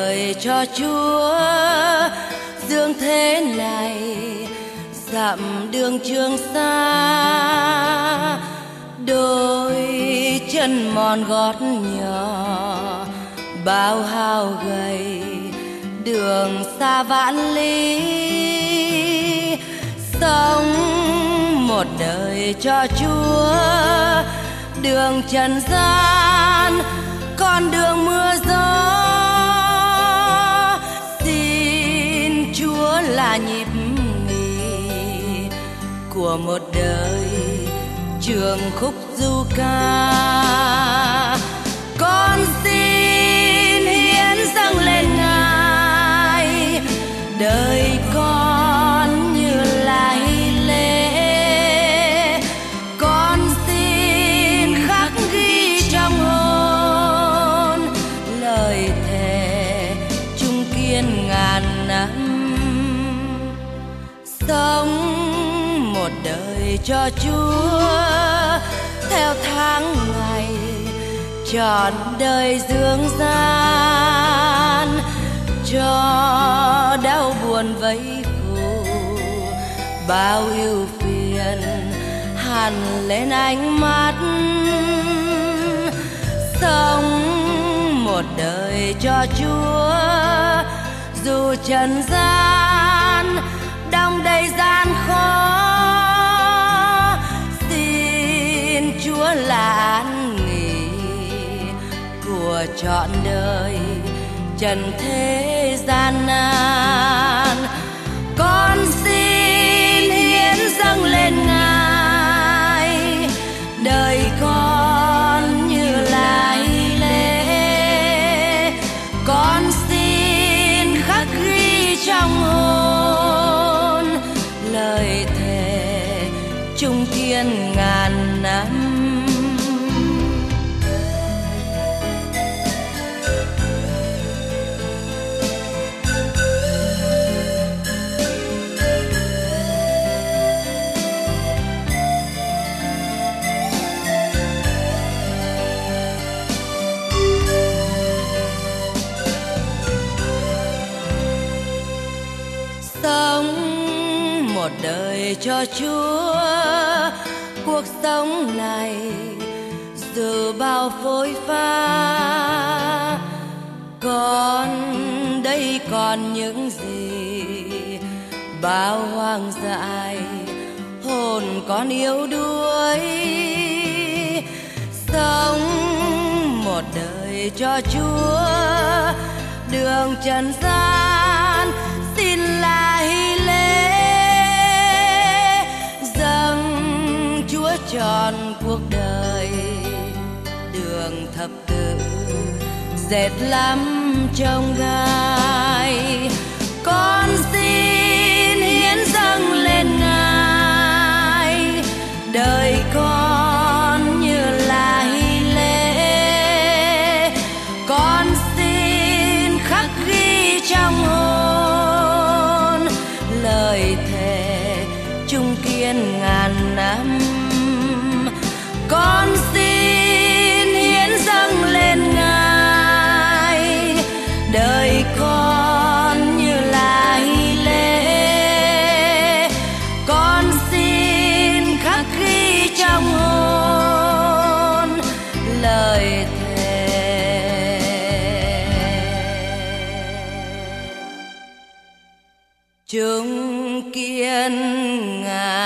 đời cho Chúa dương thế này, dặm đường Trường Sa. Đôi chân mòn gót nhỏ bao hao gầy, đường xa vạn lý. Sống một đời cho Chúa, đường trần gian con đường mưa gió. Xin Chúa là nhịp nghỉ của một đời trường khúc du ca. Con xin hiến dâng lên Ngài đời con như là hy lễ. Con xin khắc ghi trong hồn lời thề chung kiên ngàn năm. Sống một đời cho Chúa theo tháng ngày, trọn đời dương gian. Cho đau buồn vây phủ, bao ưu phiền hằn lên ánh mắt. Sống một đời cho Chúa, dù trần gian đong đầy gian khó. Xin Chúa là an nghỉ của trọn đời trần thế gian nan. Con xin hiến dâng lên Ngài đời con như là hy lễ. Con xin khắc ghi trong hồn lời thề chung kiên ngàn năm. Sống một đời cho Chúa, cuộc sống này dù bao phôi pha. Còn đây còn những gì bao hoang dại, hồn con yếu đuối. Sống một đời cho Chúa, đường trần gian xin là hy lễ. Dâng Chúa trọn cuộc đời, đường thập tự dệt lắm trong gai. Con xin hiến dâng lên Ngài đời con như là hy lễ. Con xin khắc ghi trong hồn lời thề chung kiên ngàn năm. Con xin hiến dâng lên Ngài đời con như là hy lễ. Con xin khắc ghi trong hồn lời thề chung kiên ngàn